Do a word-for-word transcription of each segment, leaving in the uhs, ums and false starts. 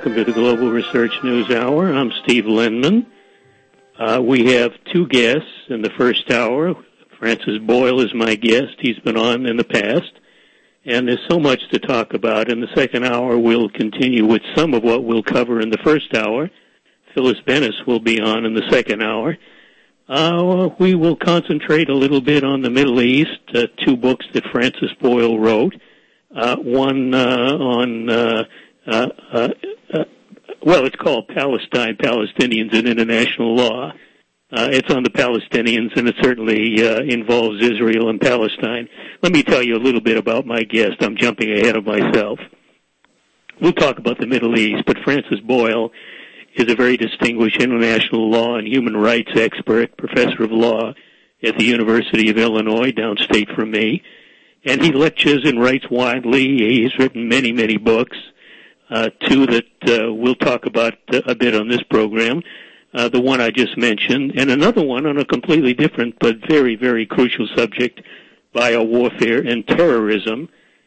Welcome to the Global Research News Hour. I'm Steve Lindeman. Uh, we have two guests in the first hour. Francis Boyle is my guest. He's been on in the past. And there's so much to talk about. In the second hour, we'll continue with some of what we'll cover in the first hour. Phyllis Bennis will be on in the second hour. Uh, we will concentrate a little bit on the Middle East, uh, two books that Francis Boyle wrote. Uh, one uh, on... Uh, Uh, uh, uh, well, it's called Palestine, Palestinians and International Law. Uh, it's on the Palestinians, and it certainly uh, involves Israel and Palestine. Let me tell you a little bit about my guest. I'm jumping ahead of myself. We'll talk about the Middle East, but Francis Boyle is a very distinguished international law and human rights expert, professor of law at the University of Illinois, downstate from me. And he lectures and writes widely. He's written many, many books. Uh, two that uh, we'll talk about uh, a bit on this program, uh, the one I just mentioned, and another one on a completely different but very, very crucial subject, biowarfare and terrorism.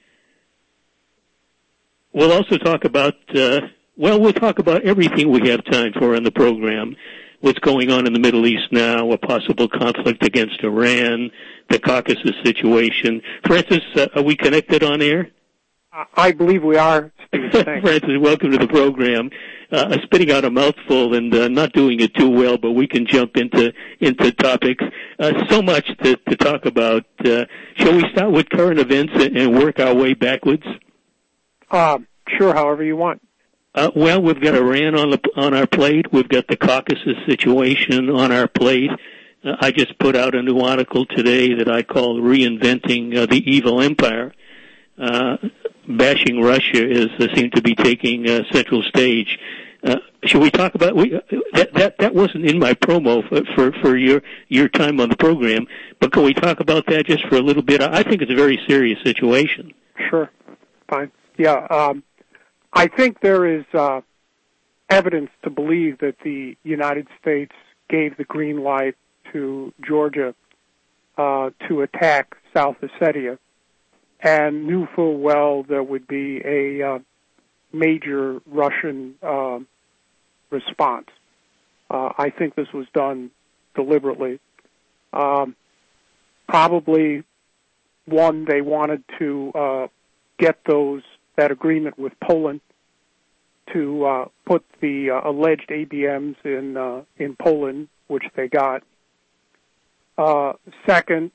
We'll also talk about, uh, well, we'll talk about everything we have time for in the program, what's going on in the Middle East now, a possible conflict against Iran, the Caucasus situation. Francis, uh, are we connected on air? I believe we are. Francis, welcome to the program. Uh, spitting out a mouthful and uh, not doing it too well, but we can jump into into topics. Uh, so much to, to talk about. Uh, shall we start with current events and, and work our way backwards? Uh, sure, however you want. Uh, well, we've got Iran on the on our plate. We've got the Caucasus situation on our plate. Uh, I just put out a new article today that I call "Reinventing uh, the Evil Empire." Uh, bashing Russia is uh, seem to be taking uh, central stage. Uh, should we talk about we, uh, that? That that wasn't in my promo for, for for your your time on the program, but can we talk about that just for a little bit? I think it's a very serious situation. Sure, fine. Yeah, um, I think there is uh, evidence to believe that the United States gave the green light to Georgia uh, to attack South Ossetia, and knew full well there would be a uh, major Russian uh, response. Uh, I think this was done deliberately. Um, probably, one, they wanted to uh, get those that agreement with Poland to uh, put the uh, alleged A B Ms in uh, in Poland, which they got. Uh, second,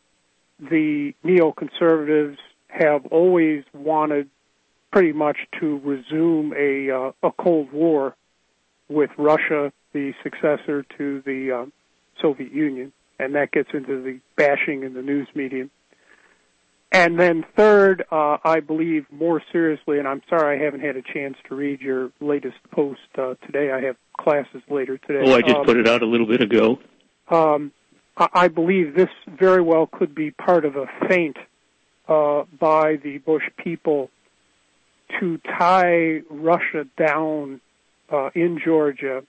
the neoconservatives have always wanted pretty much to resume a uh, a Cold War with Russia, the successor to the uh, Soviet Union, and that gets into the bashing in the news media. And then third, uh, I believe more seriously, and I'm sorry I haven't had a chance to read your latest post uh, today. I have classes later today. Oh, I just um, put it out a little bit ago. Um, I believe this very well could be part of a feint uh, by the Bush people to tie Russia down uh, in Georgia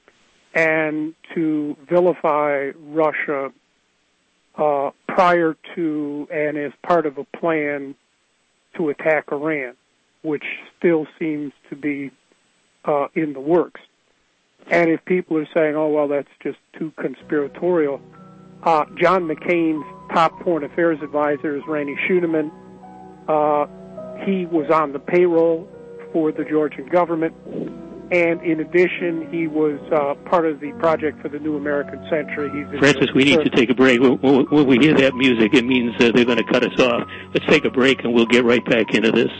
and to vilify Russia uh, prior to and as part of a plan to attack Iran, which still seems to be uh, in the works. And if people are saying, oh, well, that's just too conspiratorial, Uh, John McCain's top foreign affairs advisor is Randy Schuneman. Uh, he was on the payroll for the Georgian government, and in addition, he was uh, part of the project for the New American Century. He's Francis, we need to take a break. When, when we hear that music, it means uh, they're going to cut us off. Let's take a break, and we'll get right back into this.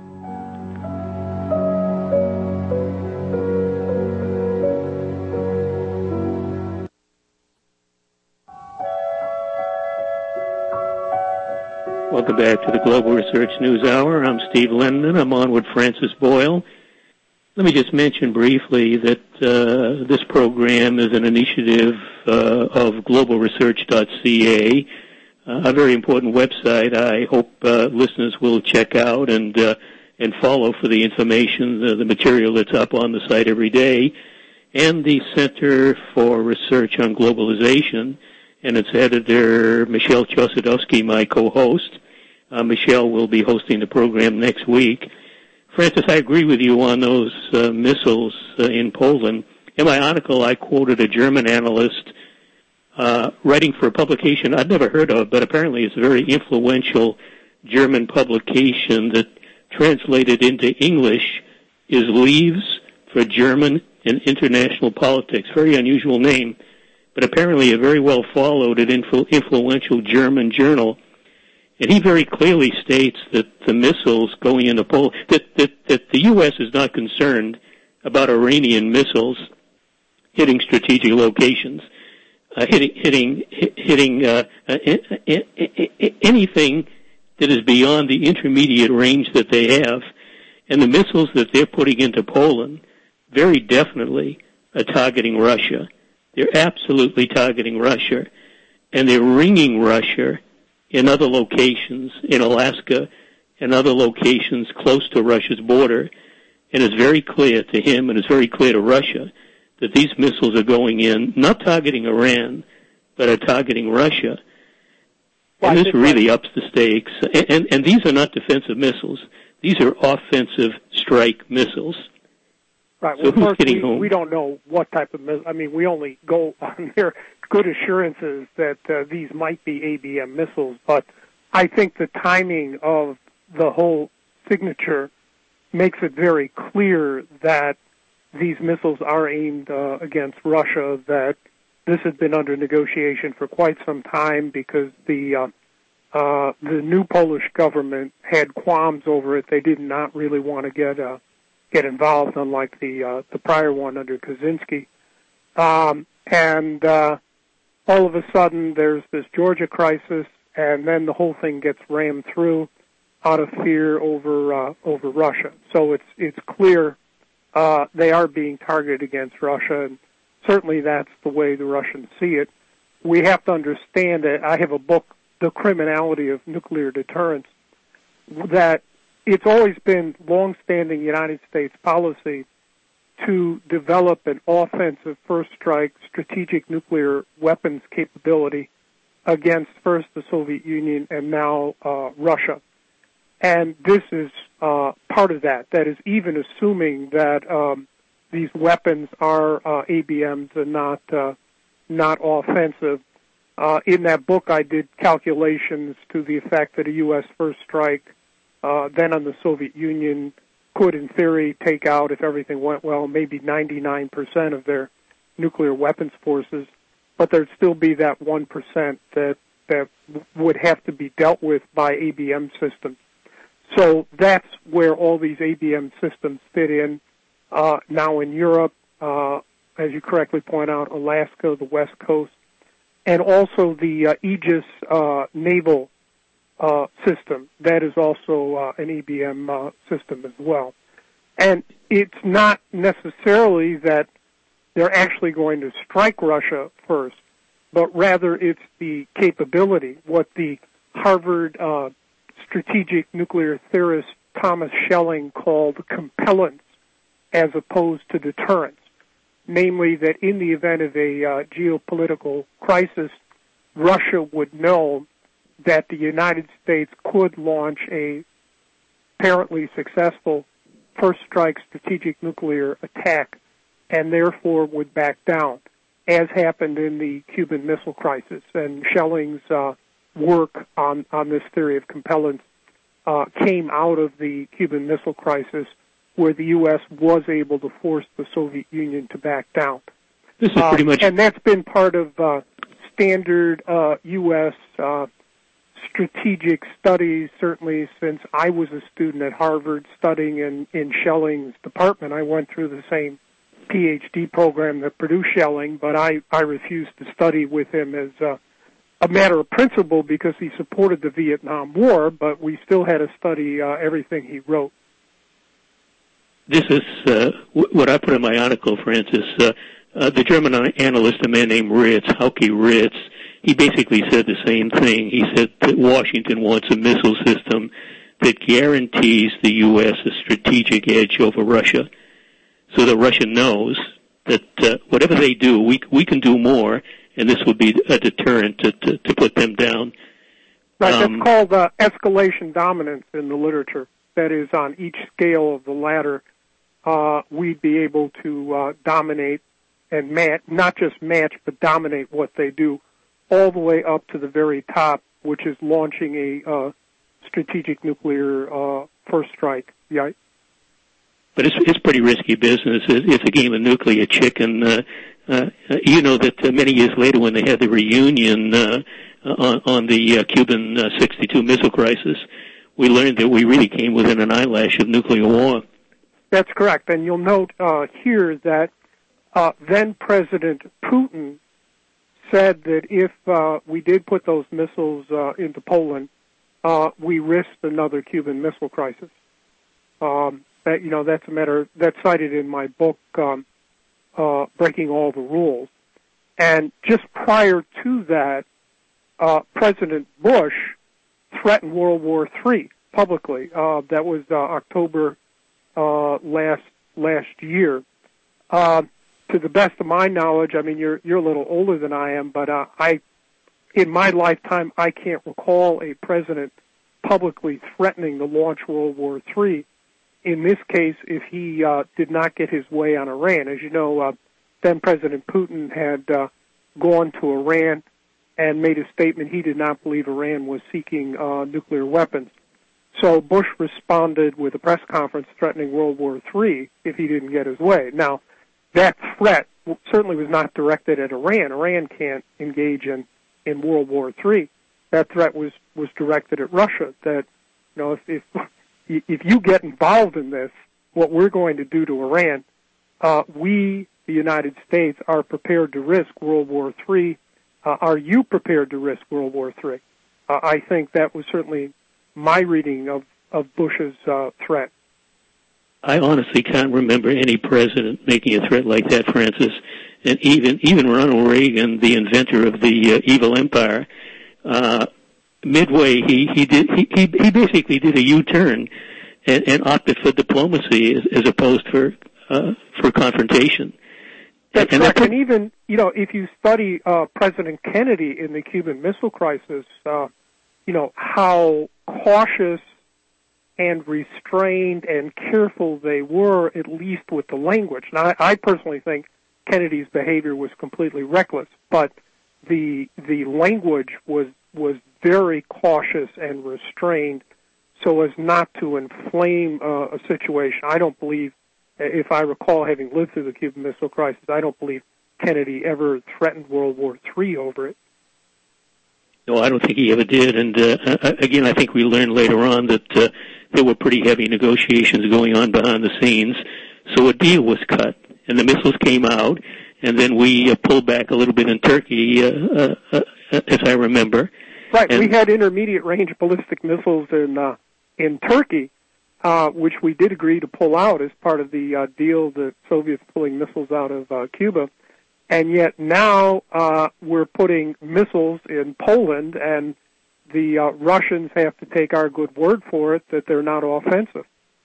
Welcome back to the Global Research News Hour. I'm Steve Lindeman. I'm on with Francis Boyle. Let me just mention briefly that uh, this program is an initiative uh, of global research dot c a, uh, a very important website I hope uh, listeners will check out and uh, and follow for the information, the, the material that's up on the site every day, and the Center for Research on Globalization, and its editor, Michelle Chossudovsky, my co-host. Uh, Michelle will be hosting the program next week. Francis, I agree with you on those uh, missiles uh, in Poland. In my article, I quoted a German analyst uh, writing for a publication I'd never heard of, but apparently it's a very influential German publication that translated into English is Leaves for German and International Politics. Very unusual name, but apparently a very well followed and influ- influential German journal. And he very clearly states that the missiles going into Poland, that, that, that the U S is not concerned about Iranian missiles hitting strategic locations, uh, hitting, hitting, hitting uh, uh, anything that is beyond the intermediate range that they have. And the missiles that they're putting into Poland very definitely are targeting Russia. They're absolutely targeting Russia. And they're ringing Russia in other locations, in Alaska and other locations close to Russia's border. And it's very clear to him and it's very clear to Russia that these missiles are going in, not targeting Iran, but are targeting Russia. And this really ups the stakes. And, and, and these are not defensive missiles. These are offensive strike missiles. Right. So well, who's first, getting we, home? we don't know what type of missile. I mean, we only go on their good assurances that uh, these might be A B M missiles. But I think the timing of the whole signature makes it very clear that these missiles are aimed uh, against Russia, that this has been under negotiation for quite some time because the uh, uh, the new Polish government had qualms over it. They did not really want to get uh, get involved, unlike the uh, the prior one under Kaczynski. Um, and uh, all of a sudden, there's this Georgia crisis, and then the whole thing gets rammed through out of fear over uh, over Russia. So it's it's clear uh, they are being targeted against Russia, and certainly that's the way the Russians see it. We have to understand that I have a book, The Criminality of Nuclear Deterrence, that it's always been long-standing United States policy to develop an offensive first strike strategic nuclear weapons capability against first the Soviet Union and now uh, Russia. And this is uh, part of that. That is even assuming that um, these weapons are uh, A B Ms and not uh, not offensive. Uh, in that book, I did calculations to the effect that a U S first strike, uh, then on the Soviet Union, could, in theory, take out, if everything went well, maybe ninety-nine percent of their nuclear weapons forces, but there'd still be that one percent that, that would have to be dealt with by A B M systems. So that's where all these A B M systems fit in. Uh, now in Europe, uh, as you correctly point out, Alaska, the West Coast, and also the uh, Aegis uh, naval uh, system. That is also uh, an A B M uh, system as well. And it's not necessarily that they're actually going to strike Russia first, but rather it's the capability, what the Harvard uh, strategic nuclear theorist Thomas Schelling called compellence as opposed to deterrence. Namely, that in the event of a uh, geopolitical crisis, Russia would know that the United States could launch a apparently successful first strike strategic nuclear attack and therefore would back down, as happened in the Cuban Missile Crisis. And Schelling's uh, work on, on this theory of compellence uh, came out of the Cuban Missile Crisis, where the U S was able to force the Soviet Union to back down. This is pretty uh, much, and that's been part of uh, standard uh, U S uh, strategic studies, certainly since I was a student at Harvard studying in, in Schelling's department. I went through the same P H D program that produced Schelling, but I, I refused to study with him as uh, a matter of principle because he supported the Vietnam War, but we still had to study uh, everything he wrote. This is uh, w- what I put in my article, Francis. Uh, uh, the German analyst, a man named Ritz, Hauke Ritz, he basically said the same thing. He said that Washington wants a missile system that guarantees the U S a strategic edge over Russia, so that Russia knows that uh, whatever they do, we we can do more, and this would be a deterrent to, to, to put them down. Right, Um, that's called uh, escalation dominance in the literature. that is, on each scale of the ladder, uh, we'd be able to uh, dominate and match, not just match, but dominate what they do, all the way up to the very top, which is launching a uh, strategic nuclear uh, first strike. Yeah. But it's it's pretty risky business. It's a game of nuclear chicken. Uh, uh, you know that uh, many years later, when they had the reunion uh, on, on the uh, Cuban uh, sixty-two missile crisis, we learned that we really came within an eyelash of nuclear war. That's correct. And you'll note uh, here that uh, then President Putin said that if uh, we did put those missiles uh, into Poland, uh, we risked another Cuban Missile Crisis. Um, that you know, that's a matter that's cited in my book, um, uh, Breaking All the Rules. And just prior to that, uh, President Bush threatened World War Three publicly. Uh, that was uh, October uh, last last year. Uh, to the best of my knowledge, I mean, you're you're a little older than I am, but uh, I, in my lifetime, I can't recall a president publicly threatening to launch World War Three. In this case, if he uh, did not get his way on Iran. As you know, uh, then President Putin had uh, gone to Iran and made a statement he did not believe Iran was seeking uh, nuclear weapons. So Bush responded with a press conference threatening World War Three if he didn't get his way. Now, that threat certainly was not directed at Iran. Iran can't engage in, in World War Three. That threat was, was directed at Russia, that, you know, if, if if you get involved in this, what we're going to do to Iran, uh, we, the United States, are prepared to risk World War Three. Uh, are you prepared to risk World War Three? Uh, I think that was certainly my reading of, of Bush's uh, threat. I honestly can't remember any president making a threat like that, Francis. And even even Ronald Reagan, the inventor of the uh, evil empire, uh, midway he he did he he, he basically did a U-turn and, and opted for diplomacy as, as opposed for uh, for confrontation. That's and, correct. and, and even you know if you study uh, President Kennedy in the Cuban Missile Crisis, uh, you know how cautious and restrained and careful they were, at least with the language. Now, I, I personally think Kennedy's behavior was completely reckless, but the the language was was very cautious and restrained so as not to inflame uh, a situation. I don't believe, if I recall having lived through the Cuban Missile Crisis, I don't believe Kennedy ever threatened World War Three over it. No, I don't think he ever did. And uh, again, I think we learned later on that uh, there were pretty heavy negotiations going on behind the scenes. So a deal was cut, and the missiles came out, and then we uh, pulled back a little bit in Turkey, uh, uh, uh, as I remember. Right, and, we had intermediate-range ballistic missiles in uh, in Turkey, uh, which we did agree to pull out as part of the uh, deal, the Soviets pulling missiles out of uh, Cuba. And yet now uh, we're putting missiles in Poland, and the uh, Russians have to take our good word for it that they're not offensive.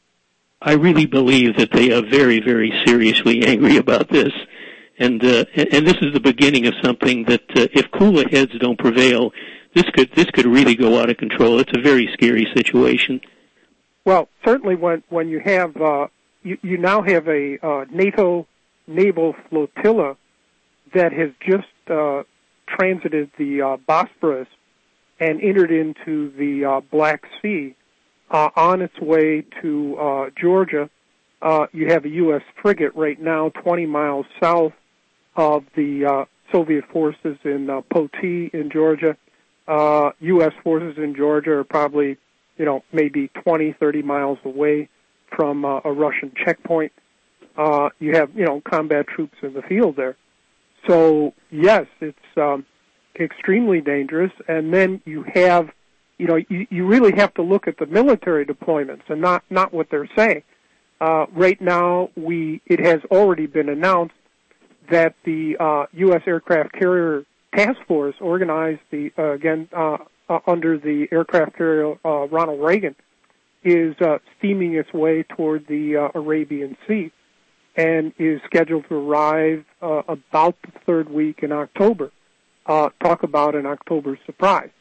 I really believe that they are very, very seriously angry about this. And uh, and this is the beginning of something that, uh, if cooler heads don't prevail, this could this could really go out of control. It's a very scary situation. Well, certainly when when you have uh, you, you now have a uh, NATO naval flotilla that has just uh, transited the uh, Bosporus and entered into the uh, Black Sea uh, on its way to uh, Georgia. Uh, you have a U S frigate right now twenty miles south of the uh, Soviet forces in uh, Poti in Georgia. Uh, U S forces in Georgia are probably, you know, maybe twenty, thirty miles away from uh, a Russian checkpoint. Uh, you have, you know, combat troops in the field there. So, yes, it's um, extremely dangerous. And then you have, you know, you, you really have to look at the military deployments and not, not what they're saying. Uh, right now, we it has already been announced that the uh, U S aircraft carrier task force organized the uh, again uh, uh, under the aircraft carrier uh, Ronald Reagan is uh, steaming its way toward the uh, Arabian Sea and is scheduled to arrive uh, about the third week in October. Uh, talk about an October surprise.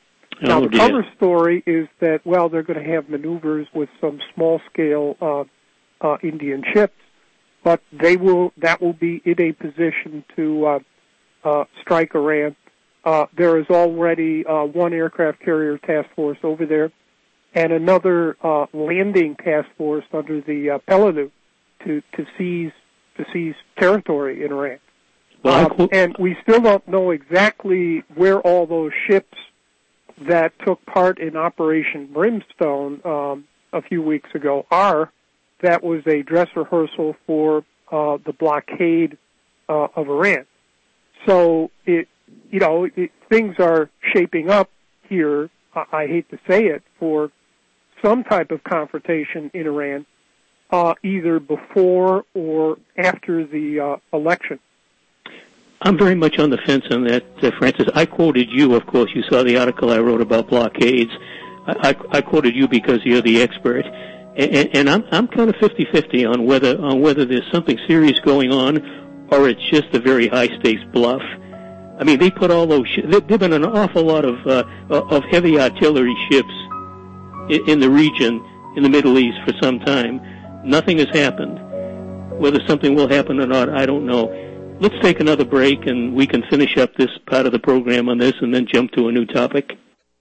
Now, Oh, the dear. cover story is that, well, they're going to have maneuvers with some small-scale uh, uh, Indian ships, but they will that will be in a position to uh, uh, strike Iran. Uh, there is already uh, one aircraft carrier task force over there, and another uh, landing task force under the uh, Peleliu to to seize to seize territory in Iran. Well, um, and we still don't know exactly where all those ships that took part in Operation Brimstone um, a few weeks ago are. That was a dress rehearsal for uh, the blockade uh, of Iran. So it, you know, it, things are shaping up here. I, I hate to say it, for some type of confrontation in Iran, uh, either before or after the uh, election. I'm very much on the fence on that, uh, Francis. I quoted you, of course. You saw the article I wrote about blockades. I, I, I quoted you because you're the expert. And, and I'm, I'm kind of fifty-fifty on whether on whether there's something serious going on or it's just a very high-stakes bluff. I mean, they put all those sh- there have been an awful lot of uh, of heavy artillery ships in, in the region, in the Middle East, for some time. Nothing has happened. Whether something will happen or not, I don't know. Let's take another break, and we can finish up this part of the program on this and then jump to a new topic.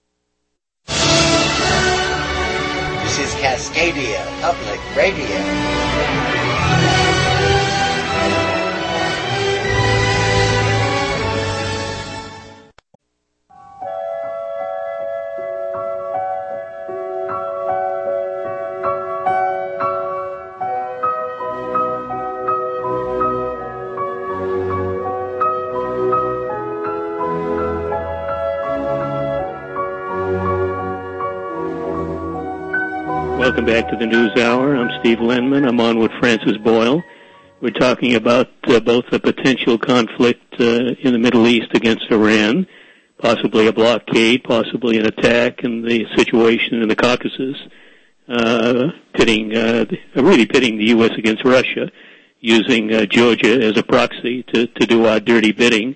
This is Cascadia Public Radio. Welcome back to the News Hour. I'm Steve Lenman. I'm on with Francis Boyle. We're talking about uh, both a potential conflict uh, in the Middle East against Iran, possibly a blockade, possibly an attack, and the situation in the Caucasus, uh, pitting, uh, really pitting the U S against Russia, using uh, Georgia as a proxy to, to do our dirty bidding.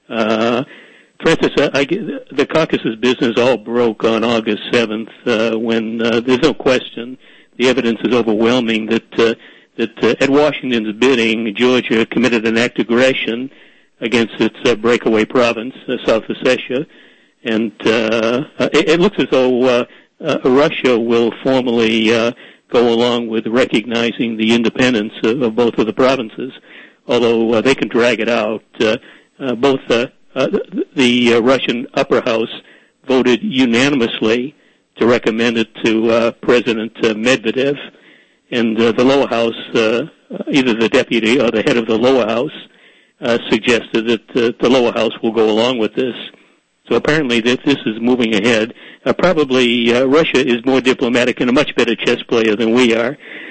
Uh, Francis, I, I, the Caucasus business all broke on August seventh uh, when uh, there's no question, the evidence is overwhelming that uh, that uh, at Washington's bidding, Georgia committed an act of aggression against its uh, breakaway province, uh, South Ossetia, and uh, it, it looks as though uh, uh, Russia will formally uh, go along with recognizing the independence of, of both of the provinces, although uh, they can drag it out. Uh, uh, both uh, Uh, the uh, Russian upper house voted unanimously to recommend it to uh, President uh, Medvedev, and uh, the lower house, uh, either the deputy or the head of the lower house, uh, suggested that uh, the lower house will go along with this. So apparently this, this is moving ahead. Uh, probably uh, Russia is more diplomatic and a much better chess player than we are.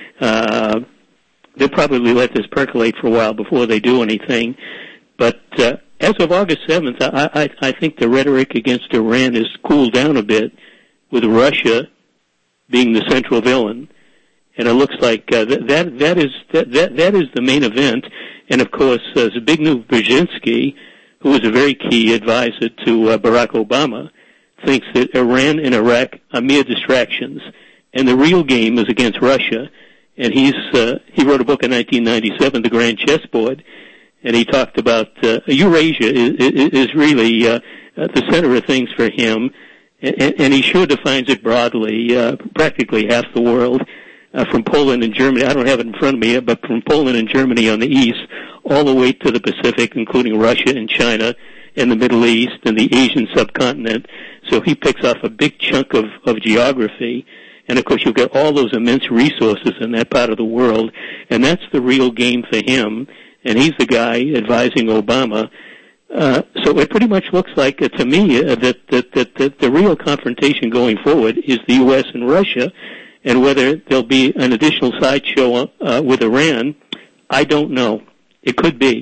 Uh, they'll probably let this percolate for a while before they do anything. But uh, as of August seventh, I, I, I think the rhetoric against Iran has cooled down a bit, with Russia being the central villain, and it looks like uh, that, that that is that, that that is the main event. And of course, uh, Zbigniew Brzezinski, who is a very key advisor to uh, Barack Obama, thinks that Iran and Iraq are mere distractions, and the real game is against Russia. And he's uh, he wrote a book in nineteen ninety-seven, The Grand Chessboard. And he talked about uh, Eurasia is, is, is really uh, at the center of things for him, and, and he sure defines it broadly, uh, practically half the world, uh, from Poland and Germany. I don't have it in front of me, but from Poland and Germany on the east, all the way to the Pacific, including Russia and China, and the Middle East, and the Asian subcontinent. So he picks off a big chunk of, of geography. And, of course, you'll get all those immense resources in that part of the world, and that's the real game for him. And he's the guy advising Obama. Uh, so it pretty much looks like, uh, to me, uh, that, that, that, that the real confrontation going forward is the U S and Russia, and whether there'll be an additional sideshow uh, with Iran, I don't know. It could be.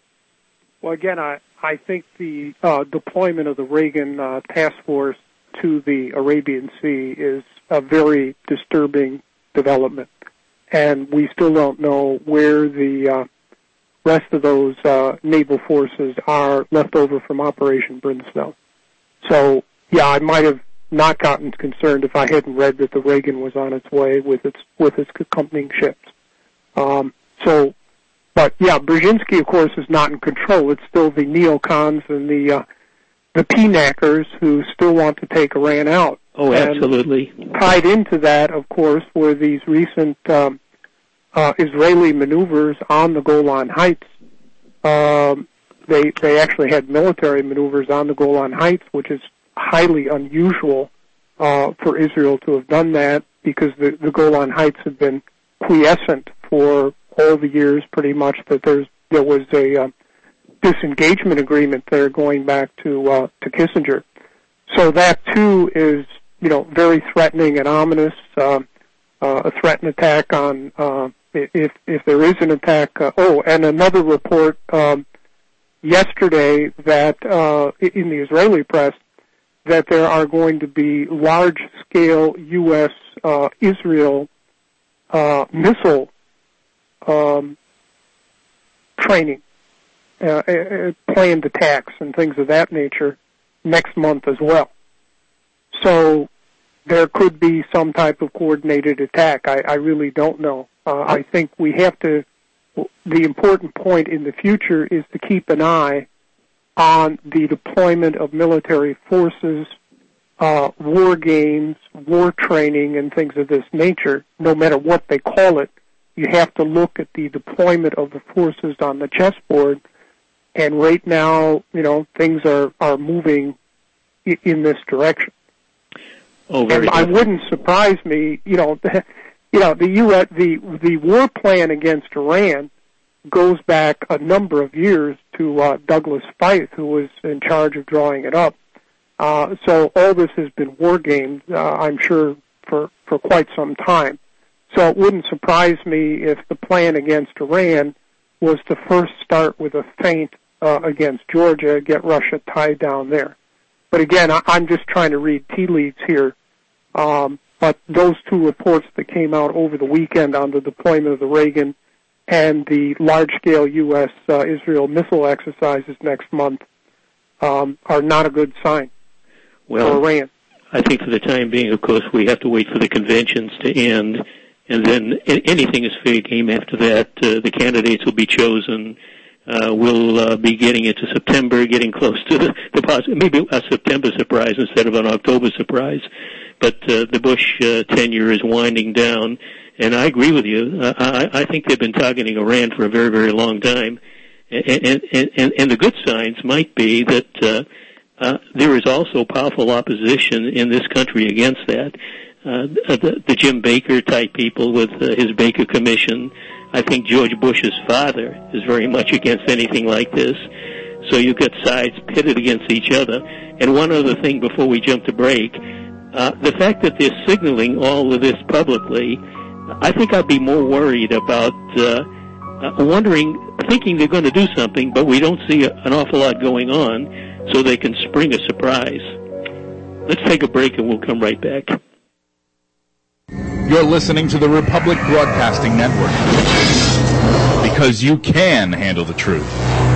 Well, again, I, I think the uh, deployment of the Reagan uh, task force to the Arabian Sea is a very disturbing development, and we still don't know where the uh, rest of those uh, naval forces are left over from Operation Brimstone. So, yeah, I might have not gotten concerned if I hadn't read that the Reagan was on its way with its with its accompanying ships. Um, so, but yeah, Brzezinski, of course, is not in control. It's still the neocons and the uh, the P NACers who still want to take Iran out. Oh, absolutely. And tied into that, of course, were these recent um, uh, Israeli maneuvers on the Golan Heights. Um, they they actually had military maneuvers on the Golan Heights, which is highly unusual uh, for Israel to have done that, because the, the Golan Heights have been quiescent for all the years, pretty much, that there's there was a uh, disengagement agreement there going back to uh, to Kissinger. So that too is, you know, very threatening and ominous. Uh, uh, a threat and attack on uh, if if there is an attack. Uh, oh, and another report um, yesterday that uh, in the Israeli press, that there are going to be large-scale U S uh, Israel uh, missile um, training, uh, uh, planned attacks and things of that nature next month as well. So there could be some type of coordinated attack. I, I really don't know. Uh, I think we have to, the important point in the future is to keep an eye on the deployment of military forces, uh, war games, war training, and things of this nature. No matter what they call it, you have to look at the deployment of the forces on the chessboard. And right now, you know, things are, are moving i- in this direction. Oh, very and I wouldn't surprise me, you know, the, you know, the U S, the the war plan against Iran goes back a number of years to uh, Douglas Feith, who was in charge of drawing it up. Uh, so all this has been war games, uh, I'm sure, for, for quite some time. So it wouldn't surprise me if the plan against Iran was to first start with a feint uh, against Georgia, get Russia tied down there. But again, I, I'm just trying to read tea leaves here. Um, but those two reports that came out over the weekend on the deployment of the Reagan and the large-scale U S uh, Israel missile exercises next month um, are not a good sign well, for Iran. I think for the time being, of course, we have to wait for the conventions to end, and then anything is fair game after that. Uh, the candidates will be chosen. Uh, we'll uh, be getting into September, getting close to the, the possible, maybe a September surprise instead of an October surprise. But uh, the Bush uh, tenure is winding down. And I agree with you. Uh, I, I think they've been targeting Iran for a very, very long time. And, and, and, and the good signs might be that uh, uh, there is also powerful opposition in this country against that. Uh, the, the Jim Baker type people with uh, his Baker Commission. I think George Bush's father is very much against anything like this. So you've got sides pitted against each other. And one other thing before we jump to break, uh, the fact that they're signaling all of this publicly, I think I'd be more worried about uh, uh, wondering, thinking they're going to do something, but we don't see a, an awful lot going on, so they can spring a surprise. Let's take a break and we'll come right back. You're listening to the Republic Broadcasting Network, because you can handle the truth.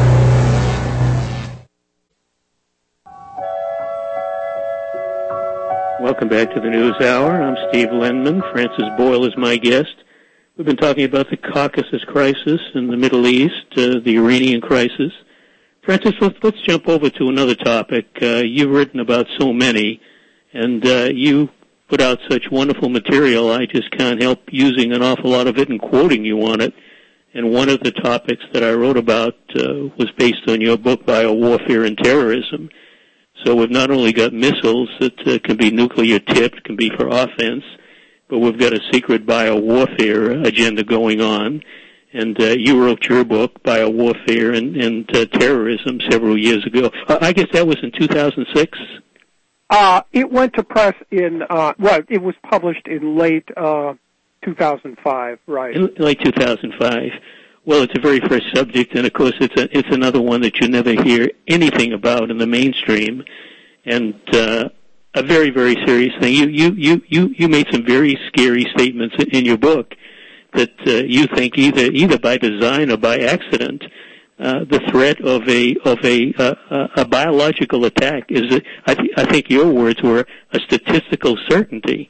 Welcome back to the News Hour. I'm Steve Lindman. Francis Boyle is my guest. We've been talking about the Caucasus crisis in the Middle East, uh, the Iranian crisis. Francis, let's, let's jump over to another topic. Uh, you've written about so many, and uh, you put out such wonderful material, I just can't help using an awful lot of it and quoting you on it. And one of the topics that I wrote about uh, was based on your book, Biowarfare and Terrorism. So we've not only got missiles that uh, can be nuclear tipped, can be for offense, but we've got a secret biowarfare agenda going on. And uh, you wrote your book, Biowarfare and, and uh, Terrorism, several years ago. Uh, I guess that was in two thousand six? Uh, it went to press in, uh, well, it was published in late uh, two thousand five, right? In late two thousand five. Well, it's a very fresh subject, and of course, it's a, it's another one that you never hear anything about in the mainstream, and uh, a very, very serious thing. You, you, you, you, you made some very scary statements in your book that uh, you think either either by design or by accident uh, the threat of a of a uh, a biological attack is, a, I, th- I think your words were, a statistical certainty.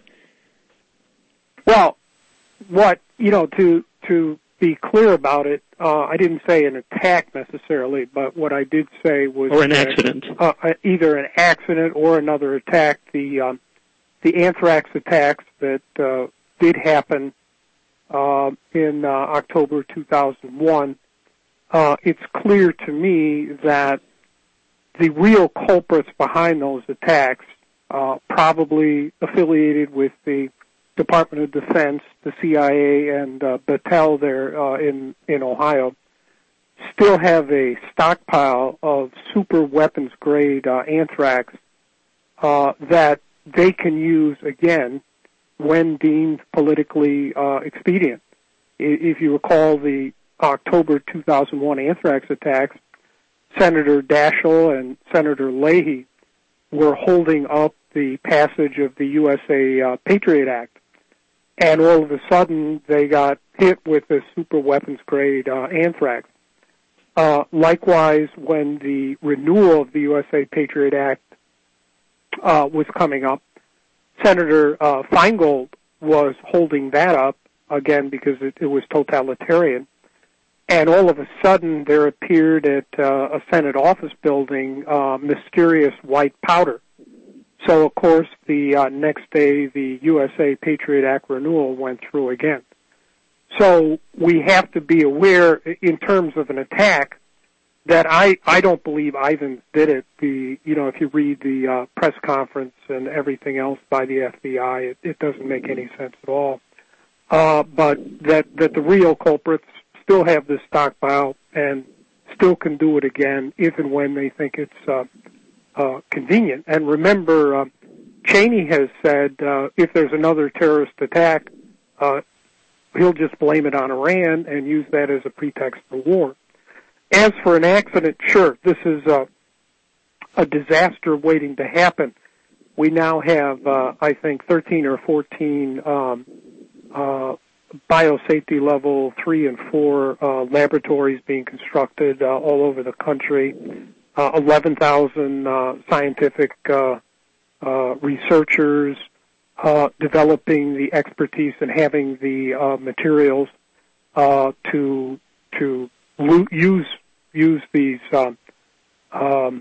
Well, what you know to to be clear about it, uh, I didn't say an attack necessarily, but what I did say was or an that, accident, uh, either an accident or another attack. The um, the anthrax attacks that uh, did happen uh, in uh, October two thousand one. Uh, it's clear to me that the real culprits behind those attacks, uh, probably affiliated with the Department of Defense, the C I A, and uh, Battelle there uh, in in Ohio, still have a stockpile of super weapons grade uh, anthrax uh, that they can use again when deemed politically uh, expedient. If you recall the October two thousand one anthrax attacks, Senator Daschle and Senator Leahy were holding up the passage of the U S A uh, Patriot Act, and all of a sudden they got hit with the super weapons grade uh, anthrax. Uh, likewise, when the renewal of the U S A Patriot Act uh, was coming up, Senator uh, Feingold was holding that up, again because it, it was totalitarian. And all of a sudden, there appeared at uh, a Senate office building uh, mysterious white powder. So, of course, the uh, next day, the U S A Patriot Act renewal went through again. So we have to be aware, in terms of an attack, that I, I don't believe Ivins did it. The you know, if you read the uh, press conference and everything else by the F B I, it, it doesn't make any sense at all. Uh, but that that the real culprits still have this stockpile and still can do it again if and when they think it's uh, uh, convenient. And remember, uh, Cheney has said uh, if there's another terrorist attack, uh, he'll just blame it on Iran and use that as a pretext for war. As for an accident, sure, this is a, a disaster waiting to happen. We now have, uh, I think, thirteen or fourteen um, uh, biosafety level three and four uh, laboratories being constructed uh, all over the country, uh, eleven thousand uh, scientific uh, uh, researchers uh, developing the expertise and having the uh, materials uh, to to lo- use use these um, um,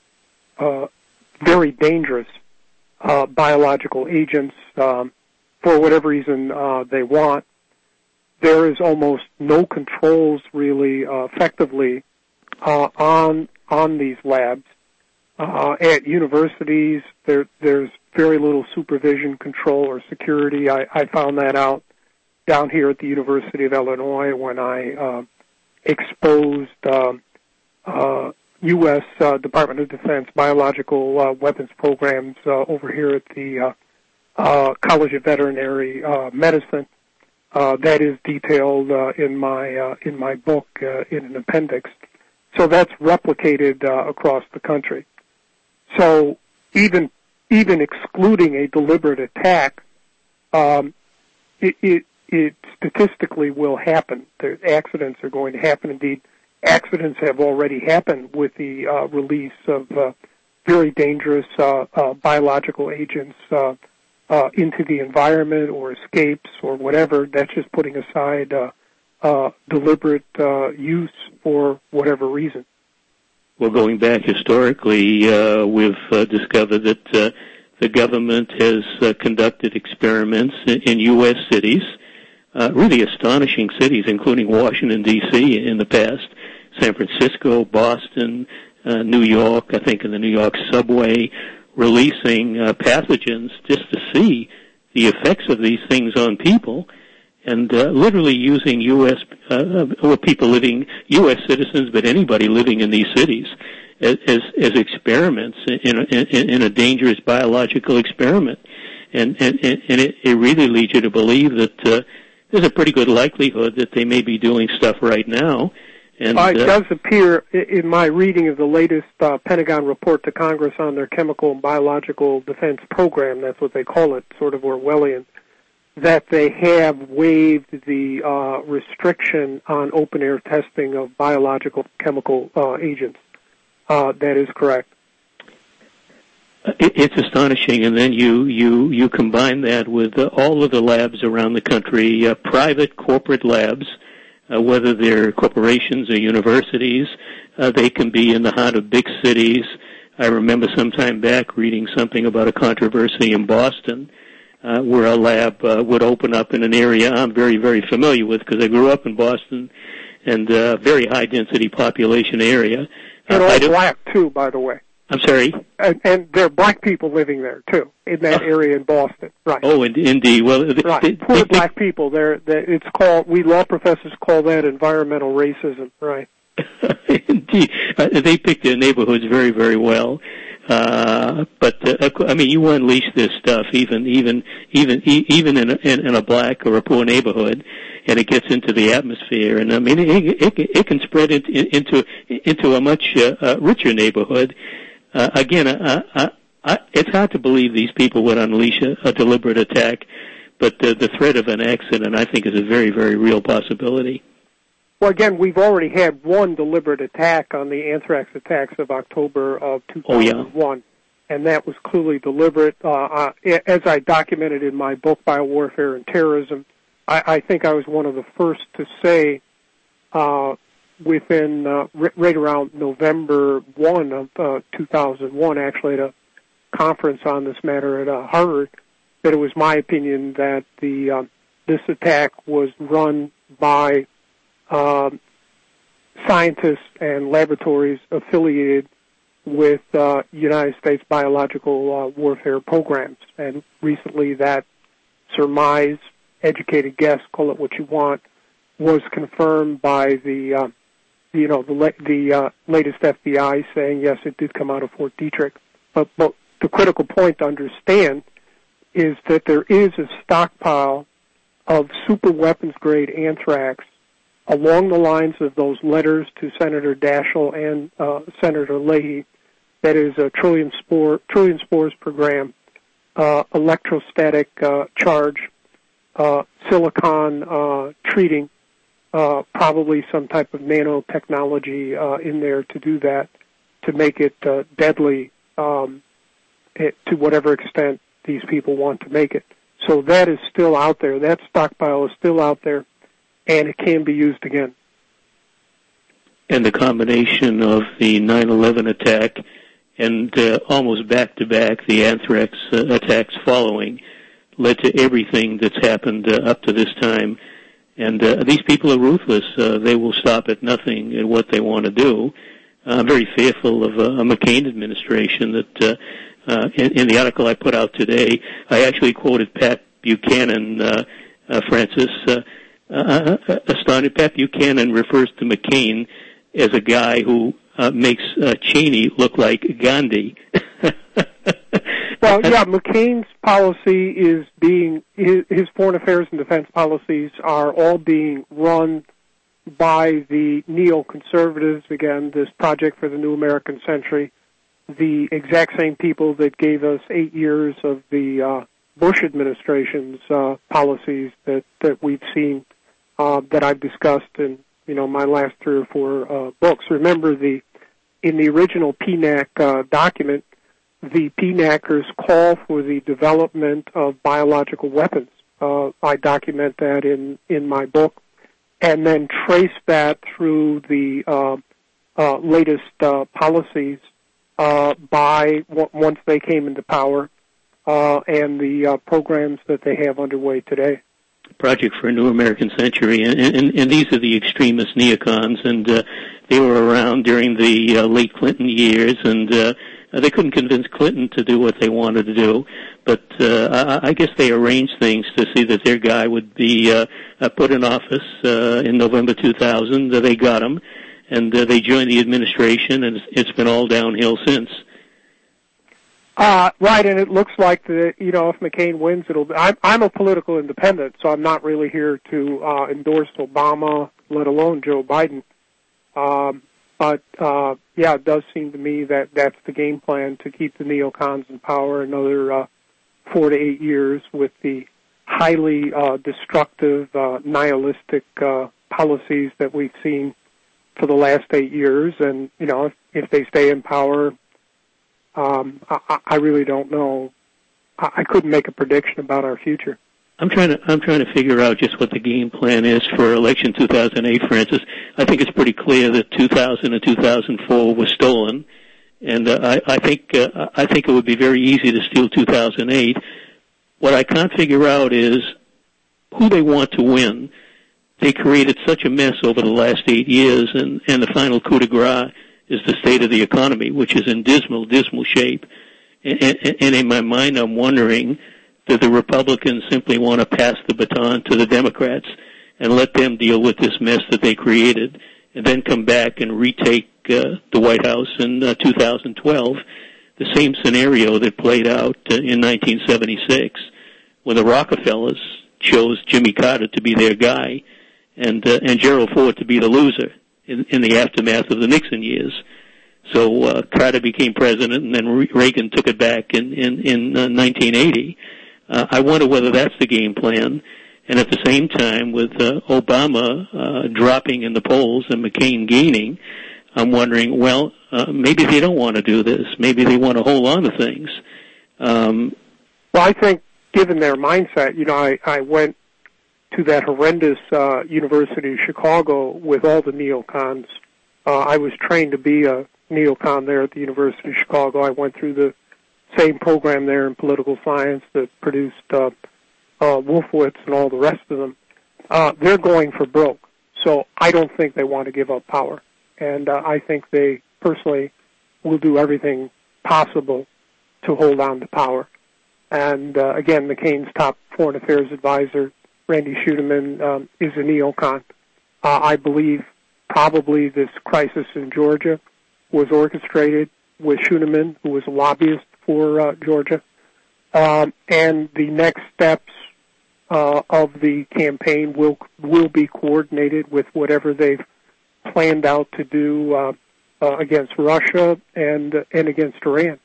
uh, very dangerous uh, biological agents um, for whatever reason uh, they want. There is almost no controls really uh, effectively uh, on on these labs. Uh, at universities, there, there's very little supervision, control, or security. I, I found that out down here at the University of Illinois when I uh, exposed uh, uh, U S Uh, Department of Defense biological uh, weapons programs uh, over here at the uh, uh, College of Veterinary uh, Medicine. Uh, that is detailed uh, in my uh, in my book uh, in an appendix. So that's replicated uh, across the country. So even even excluding a deliberate attack, um, it, it it statistically will happen. The accidents are going to happen. Indeed, accidents have already happened with the uh, release of uh, very dangerous uh, uh, biological agents Uh, Uh, into the environment or escapes or whatever. That's just putting aside uh, uh, deliberate uh, use for whatever reason. Well, going back historically, uh, we've uh, discovered that uh, the government has uh, conducted experiments in, in U S cities, uh, really astonishing cities, including Washington, D C in the past, San Francisco, Boston, uh, New York, I think in the New York subway, releasing uh, pathogens just to see the effects of these things on people, and uh, literally using U S uh, or people living, U S citizens, but anybody living in these cities as as, as experiments in a, in, in a dangerous biological experiment, and and and it, it really leads you to believe that uh, there's a pretty good likelihood that they may be doing stuff right now. And, uh, it uh, does appear in my reading of the latest uh, Pentagon report to Congress on their chemical and biological defense program, that's what they call it, sort of Orwellian, that they have waived the uh, restriction on open-air testing of biological chemical uh, agents. Uh, that is correct. It's astonishing, and then you, you, you combine that with uh, all of the labs around the country, uh, private corporate labs, uh, whether they're corporations or universities. Uh, they can be in the heart of big cities. I remember some time back reading something about a controversy in Boston uh, where a lab uh, would open up in an area I'm very, very familiar with because I grew up in Boston and a uh, very high-density population area. And uh, all black, too, by the way. I'm sorry? And, and there are black people living there, too, in that uh, area in Boston. Right. Oh, indeed. Well, they, right. They, Poor they, black they, people. They're, they're, it's called, we law professors call that environmental racism. Right. Indeed. Uh, they pick their neighborhoods very, very well. Uh, but, uh, I mean, you unleash this stuff even, even, even, even in a, in, in a black or a poor neighborhood, and it gets into the atmosphere. And I mean, it, it, it can spread it into, into a much uh, uh, richer neighborhood. Uh, again, I, I, I, it's hard to believe these people would unleash a, a deliberate attack, but the, the threat of an accident, I think, is a very, very real possibility. Well, again, we've already had one deliberate attack on the anthrax attacks of October of two thousand one, oh, yeah. And that was clearly deliberate. Uh, uh, as I documented in my book, Biowarfare and Terrorism, I, I think I was one of the first to say uh, within uh, r- right around November first of uh, two thousand one, actually at a conference on this matter at uh, Harvard, that it was my opinion that the uh, this attack was run by Um, scientists and laboratories affiliated with uh, United States biological uh, warfare programs. And recently that surmise, educated guess, call it what you want, was confirmed by the, uh, you know, the, the uh, latest F B I saying, yes, it did come out of Fort Detrick. But, but the critical point to understand is that there is a stockpile of super weapons-grade anthrax along the lines of those letters to Senator Daschle and uh, Senator Leahy, that is a trillion spore trillion spores per gram, uh, electrostatic uh, charge, uh, silicon uh, treating, uh, probably some type of nanotechnology uh, in there to do that, to make it uh, deadly um, it, to whatever extent these people want to make it. So that is still out there. That stockpile is still out there, and it can be used again. And the combination of the nine eleven attack and uh, almost back-to-back the anthrax uh, attacks following led to everything that's happened uh, up to this time. And uh, these people are ruthless. Uh, they will stop at nothing in what they want to do. Uh, I'm very fearful of uh, a McCain administration that uh, uh, in, in the article I put out today, I actually quoted Pat Buchanan, uh, uh, Francis, uh, Uh, astounded. Pat Buchanan refers to McCain as a guy who uh, makes uh, Cheney look like Gandhi. Well, yeah, McCain's policy is being, his, his foreign affairs and defense policies are all being run by the neoconservatives, again, this Project for the New American Century, the exact same people that gave us eight years of the uh, Bush administration's uh, policies that, that we've seen Uh, that I've discussed in, you know, my last three or four uh, books. Remember, the in the original P NAC uh, document, the PNACers call for the development of biological weapons. Uh, I document that in, in my book, and then trace that through the uh, uh, latest uh, policies uh, by w- once they came into power uh, and the uh, programs that they have underway today. Project for a New American Century, and, and, and these are the extremist neocons, and uh, they were around during the uh, late Clinton years, and uh, they couldn't convince Clinton to do what they wanted to do, but uh, I, I guess they arranged things to see that their guy would be uh, uh, put in office uh, in November two thousand. Uh, they got him, and uh, they joined the administration, and it's, it's been all downhill since. Uh, right, and it looks like the, you know, if McCain wins, it'll be, I'm, I'm a political independent, so I'm not really here to, uh, endorse Obama, let alone Joe Biden. Um, but, uh, yeah, it does seem to me that that's the game plan, to keep the neocons in power another, uh, four to eight years with the highly uh, destructive, uh, nihilistic uh, policies that we've seen for the last eight years. And, you know, if, if they stay in power, um, I, I really don't know. I, I couldn't make a prediction about our future. I'm trying to I'm trying to figure out just what the game plan is for election two thousand eight, Francis. I think it's pretty clear that two thousand and two thousand four was stolen, and uh, I, I think uh, I think it would be very easy to steal two thousand eight. What I can't figure out is who they want to win. They created such a mess over the last eight years, and, and the final coup de grace is the state of the economy, which is in dismal, dismal shape. And, and, and in my mind, I'm wondering, that the Republicans simply want to pass the baton to the Democrats and let them deal with this mess that they created, and then come back and retake uh, the White House in uh, two thousand twelve, the same scenario that played out uh, in nineteen seventy-six, when the Rockefellers chose Jimmy Carter to be their guy and uh, and Gerald Ford to be the loser in, in the aftermath of the Nixon years. So uh, Carter became president, and then Reagan took it back in, in, in uh, nineteen eighty. Uh, I wonder whether that's the game plan. And at the same time, with uh, Obama uh, dropping in the polls and McCain gaining, I'm wondering, well, uh, maybe they don't want to do this. Maybe they want to hold on to things. Um, well, I think given their mindset, you know, I, I went to that horrendous uh, University of Chicago with all the neocons. Uh, I was trained to be a neocon there at the University of Chicago. I went through the same program there in political science that produced uh, uh, Wolfowitz and all the rest of them. Uh, they're going for broke. So I don't think they want to give up power. And uh, I think they personally will do everything possible to hold on to power. And uh, again, McCain's top foreign affairs advisor, Randy Schuneman, um, is a neocon. Uh, I believe probably this crisis in Georgia was orchestrated with Schuneman, who was a lobbyist for uh, Georgia. Um, and the next steps uh, of the campaign will will be coordinated with whatever they've planned out to do uh, uh, against Russia and uh, and against Iran.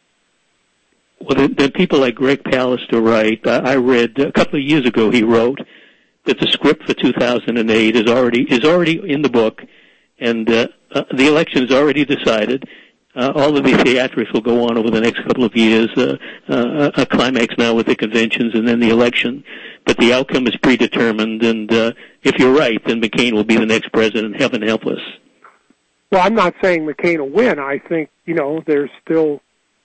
Well, the, the people like Greg Pallister write. I read a couple of years ago. He wrote that the script for two thousand eight is already is already in the book, and uh, uh, the election is already decided. Uh, all of the theatrics will go on over the next couple of years, uh, uh, a climax now with the conventions and then the election. But the outcome is predetermined, and uh, if you're right, then McCain will be the next president. Heaven help us. Well, I'm not saying McCain will win. I think, you know, there's still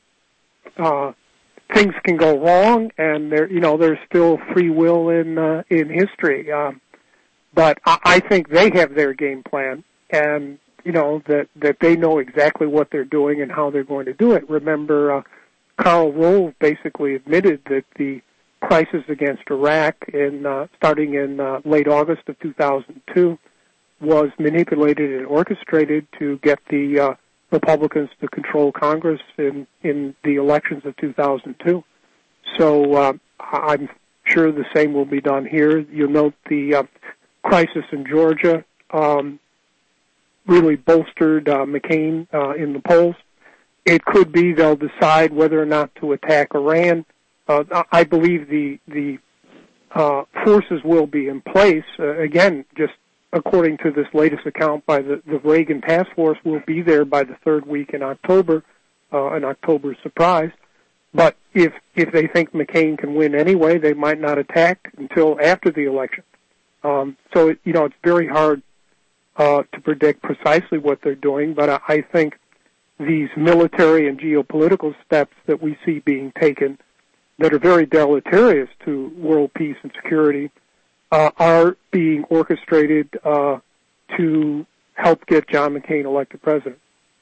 uh, things can go wrong, and there, you know, there's still free will in uh, in history. Um, but I, I think they have their game plan, and you know, that, that they know exactly what they're doing and how they're going to do it. Remember, uh, Karl Rove basically admitted that the crisis against Iraq, in uh, starting in uh, late August of two thousand two, was manipulated and orchestrated to get the uh, Republicans to control Congress in, in the elections of two thousand two. So uh, I'm sure the same will be done here. You'll note the uh, crisis in Georgia Um, really bolstered uh, McCain uh, in the polls. It could be they'll decide whether or not to attack Iran. Uh, I believe the the uh, forces will be in place. Uh, again, just according to this latest account by the, the Reagan Task Force, will be there by the third week in October, uh, an October surprise. But if if they think McCain can win anyway, they might not attack until after the election. Um, so, it, you know, it's very hard Uh, to predict precisely what they're doing, but I, I think these military and geopolitical steps that we see being taken that are very deleterious to world peace and security uh, are being orchestrated uh, to help get John McCain elected president.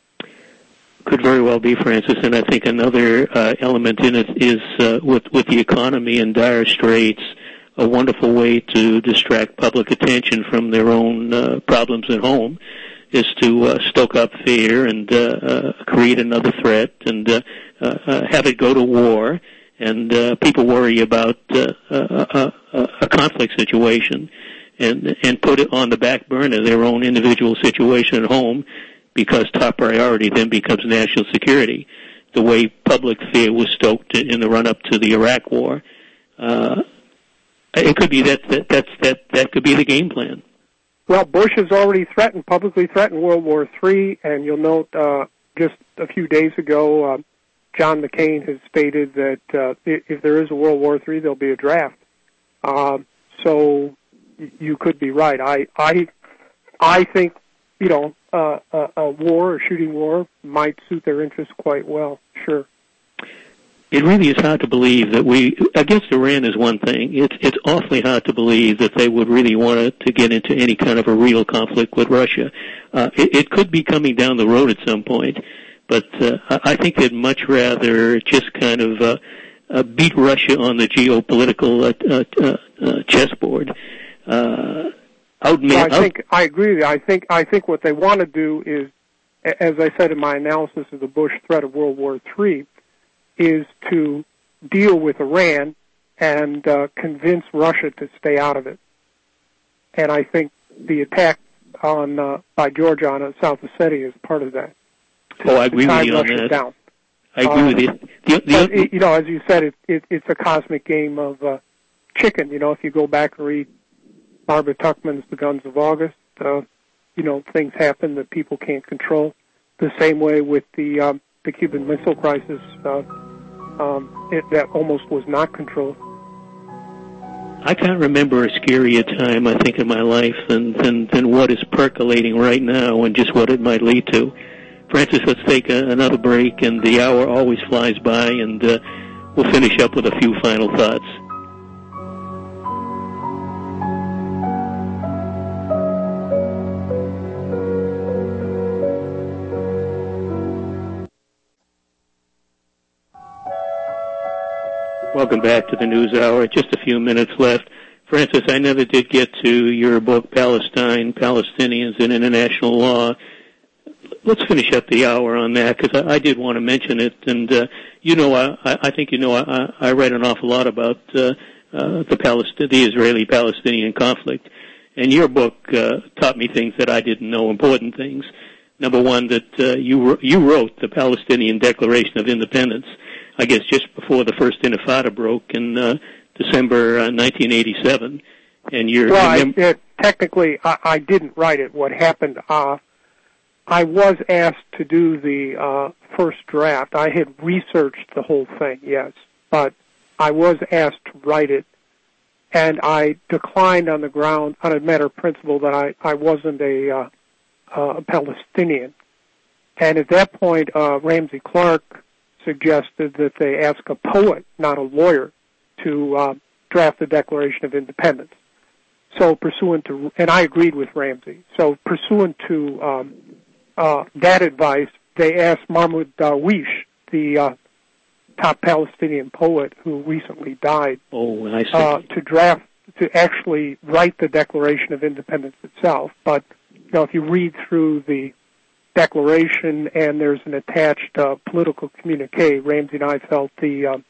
Could very well be, Francis, and I think another uh, element in it is uh, with, with the economy in dire straits, a wonderful way to distract public attention from their own uh, problems at home is to uh, stoke up fear and uh, uh, create another threat and uh, uh, uh, have it go to war. And uh, people worry about uh, uh, uh, a conflict situation and and put it on the back burner, their own individual situation at home, because top priority then becomes national security. The way public fear was stoked in the run-up to the Iraq War. Uh, It could be that, that that's that that could be the game plan. Well, Bush has already threatened, publicly threatened World War Three, and you'll note uh, just a few days ago, uh, John McCain has stated that uh, if there is a World War Three, there'll be a draft. Uh, so you could be right. I I I think you know uh, a, a war, a shooting war, might suit their interests quite well. Sure. It really is hard to believe that we, against Iran is one thing. It's, it's awfully hard to believe that they would really want to get into any kind of a real conflict with Russia. Uh, it, it could be coming down the road at some point, but uh, I think they'd much rather just kind of uh, uh, beat Russia on the geopolitical uh, uh, uh, chessboard. Uh, outman- well, I think I agree with you. I think I think what they want to do is, as I said in my analysis of the Bush threat of World War Three, is to deal with Iran and uh, convince Russia to stay out of it. And I think the attack on uh, by Georgia on South Ossetia is part of that. Oh, I agree with you on that. Down. I agree uh, with you. The, the, but, it, you know, as you said, it, it, it's a cosmic game of uh, chicken. You know, if you go back and read Barbara Tuchman's The Guns of August, uh, you know, things happen that people can't control. The same way with the um, the Cuban Missile Crisis, uh, um, it, that almost was not controlled. I can't remember a scarier time, I think, in my life than, than, than what is percolating right now and just what it might lead to. Francis, let's take a, another break, and the hour always flies by, and uh, we'll finish up with a few final thoughts. Welcome back to the News Hour. Just a few minutes left. Francis, I never did get to your book, Palestine, Palestinians and International Law. Let's finish up the hour on that, because I, I did want to mention it. And, uh, you know, I, I think you know I, I read an awful lot about uh, uh, the, Palest- the Israeli-Palestinian conflict. And your book uh, taught me things that I didn't know, important things. Number one, that uh, you you wrote the Palestinian Declaration of Independence, I guess just before the first Intifada broke in uh, December uh, nineteen eighty-seven. And you're well, I, mem- it, technically, I, I didn't write it. What happened? Uh, I was asked to do the uh, first draft. I had researched the whole thing, yes, but I was asked to write it, and I declined on the ground, on a matter of principle, that I, I wasn't a, uh, uh, a Palestinian. And at that point, uh, Ramsey Clark suggested that they ask a poet, not a lawyer, to uh, draft the Declaration of Independence. So pursuant to, and I agreed with Ramsey, so pursuant to um, uh, that advice, they asked Mahmoud Darwish, the uh, top Palestinian poet who recently died, oh, I see. Uh, to draft, to actually write the Declaration of Independence itself. But, you know, if you read through the Declaration and there's an attached uh, political communique, Ramsey and I felt the uh,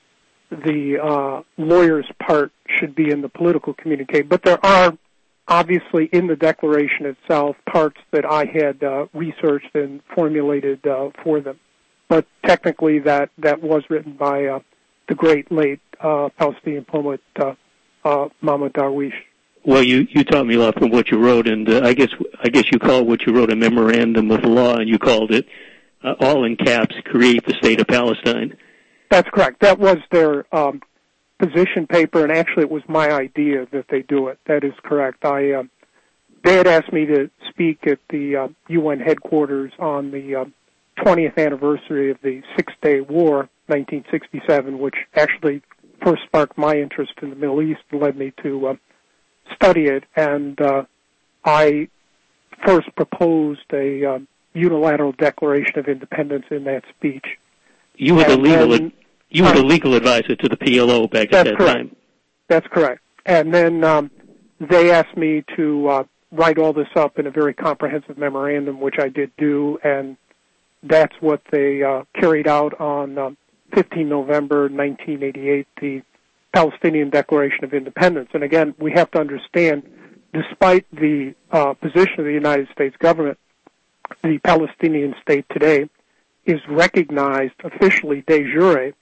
the uh, lawyer's part should be in the political communique. But there are obviously in the Declaration itself parts that I had uh, researched and formulated uh, for them. But technically that, that was written by uh, the great late uh, Palestinian poet uh, uh, Mahmoud Darwish. Well, you, you taught me a lot from what you wrote, and uh, I guess I guess you called what you wrote a memorandum of law, and you called it, uh, all in caps, Create the State of Palestine. That's correct. That was their um, position paper, and actually it was my idea that they do it. That is correct. I uh, they had asked me to speak at the uh, U N headquarters on the uh, twentieth anniversary of the Six-Day War, nineteen sixty-seven, which actually first sparked my interest in the Middle East and led me to uh, study it. And uh, I first proposed a uh, unilateral Declaration of Independence in that speech. You were the legal then, you were uh, the legal advisor to the P L O back at that correct. time. That's correct. And then um, they asked me to uh, write all this up in a very comprehensive memorandum, which I did do, and that's what they uh, carried out on um, fifteenth of November nineteen eighty-eight, the Palestinian Declaration of Independence. And again, we have to understand, despite the uh, position of the United States government, the Palestinian state today is recognized officially de jure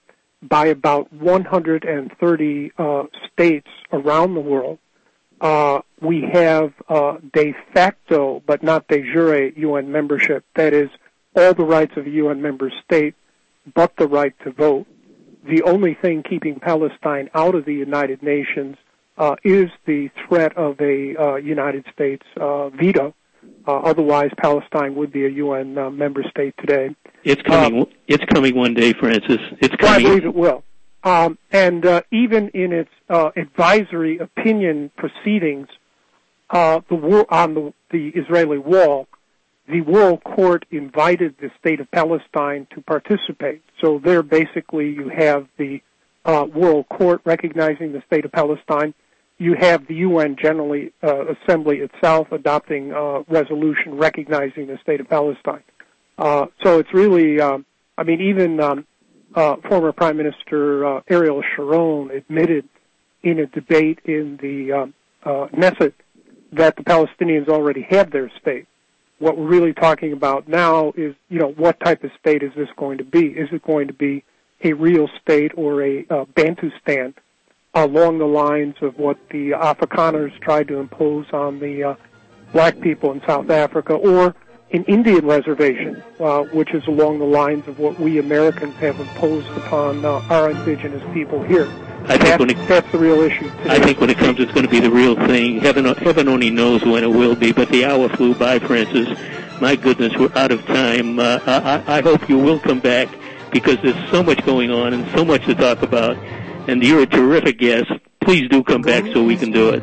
by about one hundred thirty uh, states around the world. Uh, we have uh, de facto, but not de jure, U N membership. That is, all the rights of a U N member state, but the right to vote. The only thing keeping Palestine out of the United Nations uh, is the threat of a uh, United States uh, veto. Uh, otherwise, Palestine would be a U N uh, member state today. It's coming. Um, it's coming one day, Francis. It's coming. I believe it will. Um, and uh, even in its uh, advisory opinion proceedings, uh, the war on the, the Israeli wall, the World Court invited the state of Palestine to participate. So there, basically, you have the uh, World Court recognizing the state of Palestine. You have the U N General uh, Assembly itself adopting a resolution recognizing the state of Palestine. Uh, so it's really, um, I mean, even um, uh, former Prime Minister uh, Ariel Sharon admitted in a debate in the um, uh, Knesset that the Palestinians already have their state. What we're really talking about now is, you know, what type of state is this going to be? Is it going to be a real state or a uh, Bantustan along the lines of what the Afrikaners tried to impose on the uh, black people in South Africa, or an Indian reservation, uh, which is along the lines of what we Americans have imposed upon uh, our indigenous people here? I think that's, when it, that's the real issue today. I think when it comes, it's going to be the real thing. Heaven, heaven only knows when it will be, but the hour flew by, Francis. My goodness, we're out of time. Uh, I, I hope you will come back, because there's so much going on and so much to talk about, and you're a terrific guest. Please do come back so we can do it.